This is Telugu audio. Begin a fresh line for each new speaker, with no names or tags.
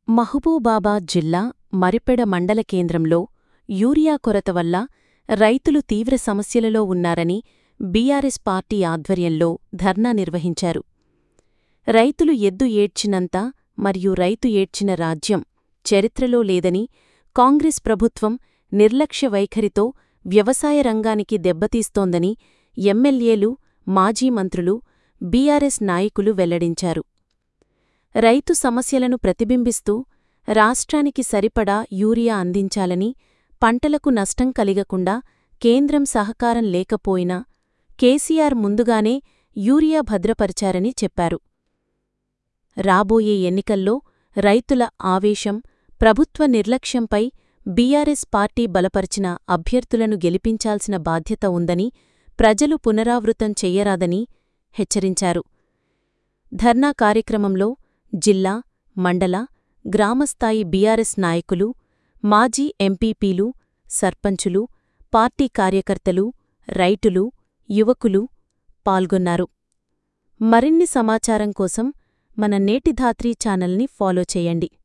మహబూబాబాద్ జిల్లా మరిపెడ మండల కేంద్రంలో యూరియా కొరత వల్ల రైతులు తీవ్ర సమస్యలలో ఉన్నారని బీఆర్ఎస్ పార్టీ ఆధ్వర్యంలో ధర్నా నిర్వహించారు. రైతులు ఎద్దు ఏడ్చినంత మరియు రైతు ఏడ్చిన రాజ్యం చరిత్రలో లేదని, కాంగ్రెస్ ప్రభుత్వం నిర్లక్ష్య వైఖరితో వ్యవసాయ రంగానికి దెబ్బతీస్తోందని ఎమ్మెల్యేలు, మాజీ మంత్రులు, బీఆర్ఎస్ నాయకులు వెల్లడించారు. రైతు సమస్యలను ప్రతిబింబిస్తూ రాష్ట్రానికి సరిపడా యూరియా అందించాలని, పంటలకు నష్టం కలిగకుండా కేంద్రం సహకారం లేకపోయినా కేసీఆర్ ముందుగానే యూరియా భద్రపరిచారని చెప్పారు. రాబోయే ఎన్నికల్లో రైతుల ఆవేశం, ప్రభుత్వ నిర్లక్ష్యంపై బీఆర్ఎస్ పార్టీ బలపరిచిన అభ్యర్థులను గెలిపించాల్సిన బాధ్యత ఉందని, ప్రజలు పునరావృతం చెయ్యరాదని హెచ్చరించారు. ధర్నా కార్యక్రమంలో జిల్లా, మండల, గ్రామస్థాయి బీఆర్ఎస్ నాయకులు, మాజీ ఎంపీపీలు, సర్పంచులు, పార్టీ కార్యకర్తలు, రైతులు, యువకులు పాల్గొన్నారు. మరిన్ని సమాచారం కోసం మన నేటి ధాత్రి ఛానల్ని ఫాలో చేయండి.